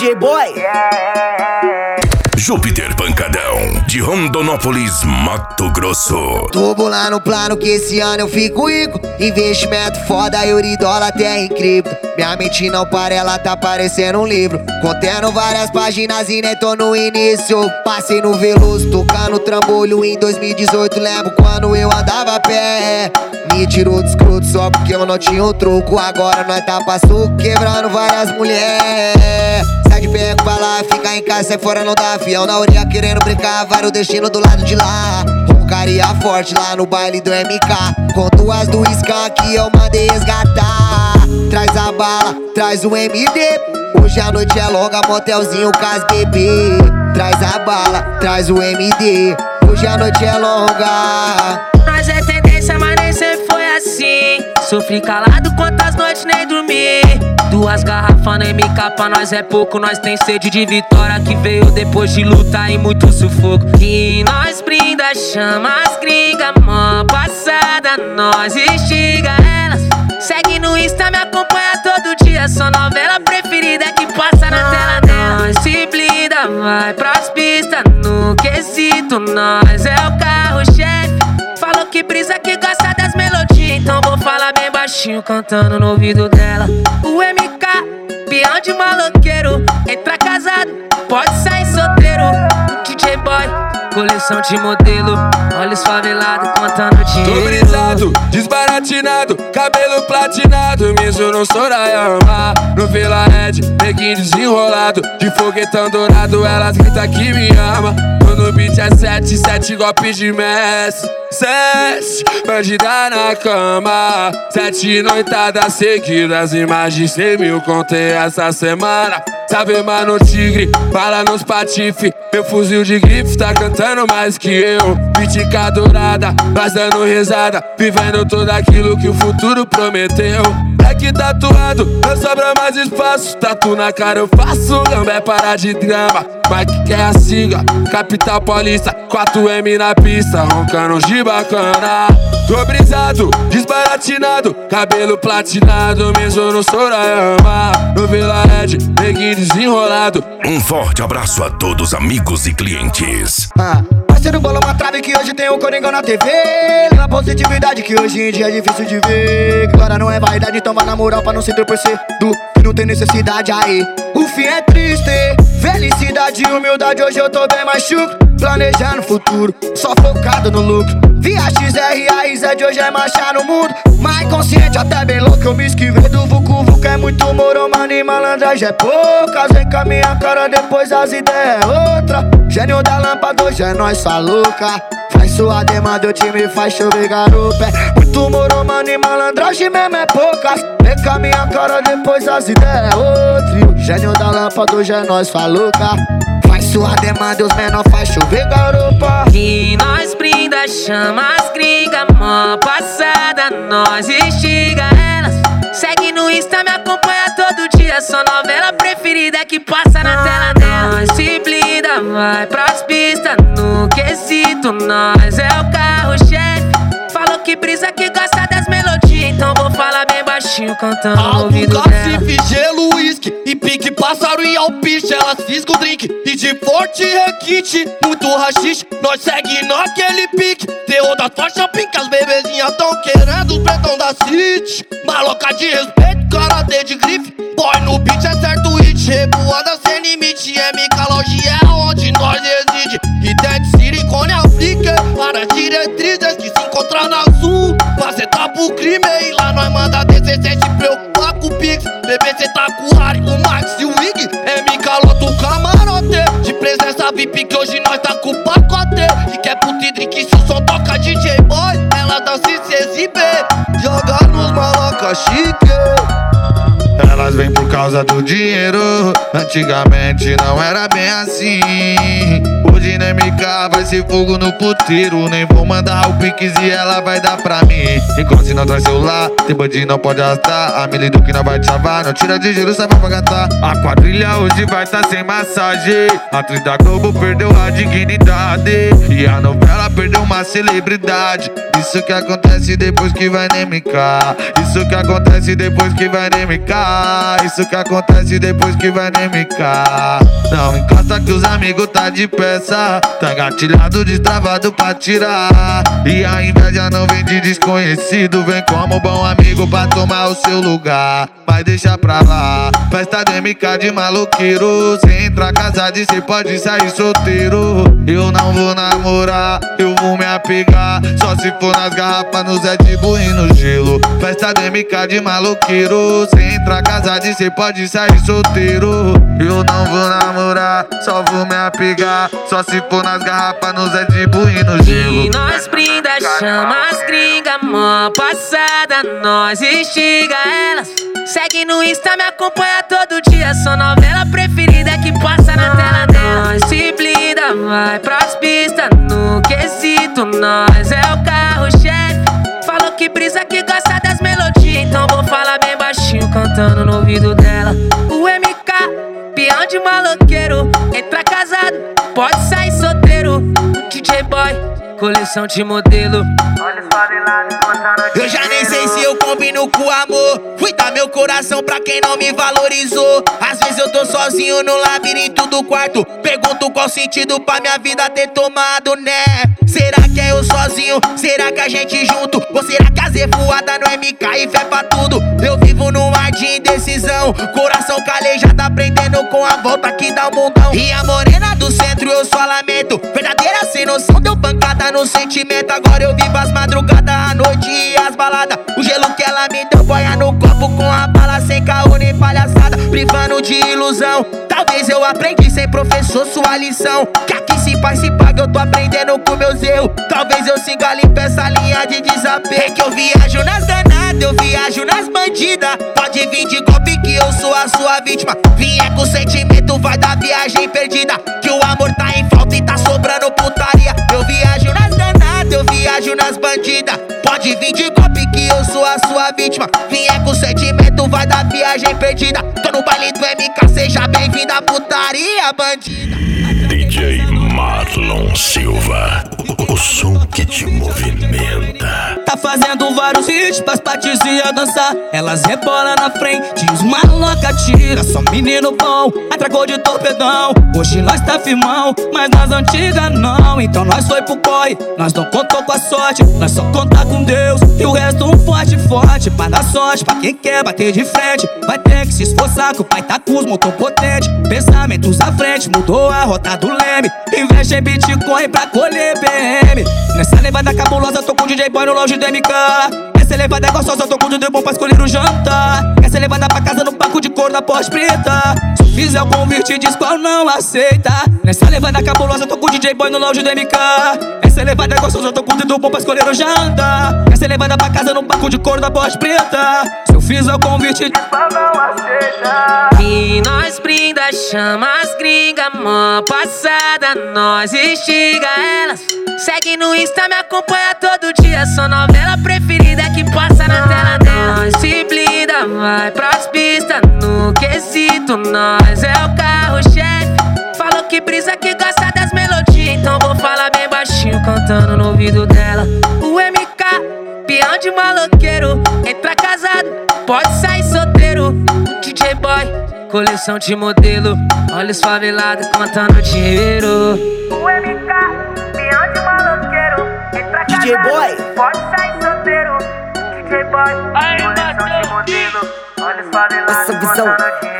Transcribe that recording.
DJ Boy. Júpiter Pancadão, de Rondonópolis, Mato Grosso. Tô bolando plano que esse ano eu fico rico. Investimento foda, euro-dólar até em cripto. Minha mente não para, ela tá parecendo um livro, contendo várias páginas e nem tô no início. Passei no Veloso, tocando trambolho em 2018. Lembro quando eu andava a pé. Me tirou do escroto só porque eu não tinha o troco. Agora nós tá passando, quebrando várias mulheres. Sai de perto pra lá, fica em casa, sai fora, não dá fiel. Na orelha querendo brincar, vai o destino do lado de lá. Roncaria forte lá no baile do MK, com duas do Skank eu mandei resgatar. Traz a bala, traz o MD. Hoje a noite é longa, motelzinho com as bebê. Traz a bala, traz o MD. Hoje a noite é longa. Nós é tendência, mas nem sempre foi assim. Sofri calado quantas noites nem dormi. Duas garrafas no MK pra nós é pouco. Nós tem sede de vitória que veio depois de luta e muito sufoco. E nós brinda, chama as gringas, mó passada, nós instiga elas. Segue no Insta, me acompanha todo dia. Sua novela preferida que passa na tela dela. Nós se blinda, vai pras pistas. No quesito, nós é o carro-chefe. Falou que brisa, que gosta das melodias. Então vou falar bem baixinho, cantando no ouvido dela. O MK, peão de maloqueiro. Entra casado, pode sair solteiro. O DJ Boy, coleção de modelo. Olha os favelados contando dinheiro. Tô brisado, desbaratinado, cabelo platinado. Miso no Sorayama, no Vila Red, neguinho desenrolado. De foguetão dourado, elas gritam que me ama. No beat é 7 golpes de mestre. 7, bandida na cama. 7 noitadas seguidas e mais de 100 mil contei essa semana. Sabe, mano, tigre, bala nos patife. Meu fuzil de grife tá cantando mais que eu. Pitica dourada, nós dando risada, vivendo tudo aquilo que o futuro prometeu. Black tatuado, não sobra mais espaço. Tatu na cara eu faço, gambé para de drama. Mike quer a siga, capital paulista, 4M na pista, roncando de bacana. Tô brisado, desbaratinado, cabelo platinado, mesmo no Sorayama, no Vila Red, neguinho desenrolado. Um forte abraço a todos, amigos e clientes. Parceiro bola uma trave que hoje tem o Coringão na TV. Na positividade que hoje em dia é difícil de ver. Agora não é vaidade, então vai na moral pra não se torcer do que não tem necessidade aí. O fim é triste, felicidade e humildade. Hoje eu tô bem mais chucro, planejando o futuro, só focado no lucro. Via XR, a Ized hoje é marchar no mundo. Mais consciente, até bem louco, eu me esquivei do Vucu Vucu. É muito moro, mano, e malandragem é poucas. Vem com a minha cara, depois as ideias é outra. Gênio da lâmpada, hoje é nós só louca. Faz sua demanda, o time faz chover garupa. É muito moro, mano, e malandragem mesmo é poucas. Vem com a minha cara, depois as ideias é outra. Gênio da lâmpada, hoje é nós só louca. Faz sua demanda, os menor faz chover garupa. E nós brinda, chama as gringas, mó passada, nós instiga elas. Segue no Insta, me acompanha todo dia. Sua novela preferida que passa na tela dela. Nós se blinda, vai pras pistas. No quesito, nós é o carro-chefe. Falou que brisa, que gosta das melodias. Então vou falar bem baixinho, cantando no ouvido dela. Cacife, gelo, uísque e pique, pássaro e alpiche. Elas fisgam o drink e de forte requinte. Muito rachixe, nós segue naquele pique. Terror das faixas pink, as bebezinhas tão querendo os pretão da city. Maloca de respeito, karatê de grife. Boy no beat é certo hit, revoada sem limite. MK Loja é onde nós reside. E Dead City, Cone Africa, para diretrizes que se encontram na Sul. Faceta pro crime e lá nós manda descer sem se preocupar com o Pix. Bebê cê tá com o Harry, o Max e o Wig. MK lota o camarote de presença VIP que hoje nós tá com o pacote. E quer puta e drink se o som toca DJ Boy. Ela dança e se exibe, joga nos maloca chique. Elas vêm por causa do dinheiro. Antigamente não era bem assim. Hoje na MK vai ser fogo no puteiro. Nem vou mandar o Pix e ela vai dar pra mim. Enquanto se não traz celular, tem bandinho não pode arrastar. A Mili do que não vai te salvar, não tira de gelo, sabe pra gastar. A quadrilha hoje vai tá sem massagem. A atriz da Globo perdeu a dignidade e a novela perdeu uma celebridade. Isso que acontece depois que vai na MK. Isso que acontece depois que vai na MK. Isso que acontece depois que vai nem me cá. Não encosta que os amigos tá de peça. Tá engatilhado, destravado pra tirar. E a inveja não vem de desconhecido. Vem como bom amigo pra tomar o seu lugar. Mas deixa pra lá, festa de MK de maloqueiro. Cê entra casado e cê pode sair solteiro. Eu não vou namorar, eu vou me apegar. Só se for nas garrafas, no Zé de Buin no gelo. Festa de MK de maloqueiro. Cê entra casado e cê pode sair solteiro. Eu não vou namorar, só vou me apegar. Só se for nas garrafas, no Zé de Buin no gelo. E nós brinda, chama as gringa, mó passada, nós instiga elas. Segue no Insta, me acompanha todo dia. Sua novela preferida que passa na tela dela. Nós se blinda, vai pras pistas. No quesito, nós é o carro-chefe. Falou que brisa, que gosta das melodias. Então vou falar bem baixinho, cantando no ouvido dela. O MK, peão de maloqueiro. Entra casado, pode sair solteiro. DJ Boy, coleção de modelo. Eu já nem sei se eu combino com amor. Fui dar meu coração pra quem não me valorizou. Às vezes eu tô sozinho no labirinto do quarto. Pergunto qual sentido pra minha vida ter tomado, né? Será que é eu sozinho? Será que a gente junto? Ou será que a zevoada no MK e fé pra tudo? Eu vivo num mar de indecisão. Coração calejado aprendendo com a volta que dá o mundão. E a morena do centro eu só lamento. Verdadeira sem noção, deu pancada no sentimento. Agora eu vivo as madrugadas, a noite e as baladas. O gelo que ela me deu boia no copo com a bala. Sem caô nem palhaçada, privando de ilusão. Talvez eu aprendi sem professor sua lição. Que aqui se faz, se paga, eu tô aprendendo com meus erros. Talvez eu siga limpo essa linha de desapego. É que eu viajo nas danadas, eu viajo nas bandidas. Pode vir de golpe que eu sou a sua vítima. Vier com sentimento, vai dar viagem perdida. Que o amor tá em falta e tá sobrando putaria. Eu viajo nas danadas, eu viajo nas bandidas. Pode vir de golpe que eu sou a sua vítima. Vier com sentimento, vai dar viagem perdida. Tô no baile do MK, seja bem-vinda à putaria, bandida. DJ Marlon Silva, o som que te movimenta. Tá fazendo vários hits pras patizinhas dançar. Elas rebolam na frente, os maloca tira. Só menino bom, atracou de torpedão. Hoje nós tá firmão, mas nas antigas não. Então nós foi pro corre, nós não contou com a sorte. Nós só contar com Deus e o resto um forte, forte. Pra dar sorte, pra quem quer bater de frente. Vai ter que se esforçar, que o pai tá com os motor potente. Pensamentos à frente, mudou a rota do leme. Investe em Bitcoin pra colher BM. Nessa levada cabulosa, tô com o DJ Boy no lounge do MK. Essa levada é gostosa, tô com o DJ bom pra escolher o jantar. Essa levada pra casa no banco de couro da Porsche preta. Se eu fizer o convite, diz qual não aceita. Nessa levada cabulosa, tô com o DJ Boy no lounge do MK. Essa levada é gostosa, tô com o DJ bom pra escolher o jantar. Essa levada pra casa no banco de couro da Porsche preta. Se eu fizer o convite, diz qual não aceita. E nós brinda, chama as gringa, mó passada, nós instiga elas. Segue no Insta, me acompanha todo dia. Sua novela preferida que passa na tela dela. Nós se blinda, vai pras pistas. No quesito, nós é o carro-chefe. Falou que brisa, que gosta das melodias. Então vou falar bem baixinho, cantando no ouvido dela. O MK, peão de maloqueiro. Entra casado, pode sair solteiro. DJ Boy, coleção de modelo. Olha os favelados contando dinheiro. O MK, peão de maloqueiro. Entra DJ casado, Boy, pode sair solteiro. DJ Boy, coleção de modelo. Olha os favelados essa visão contando dinheiro.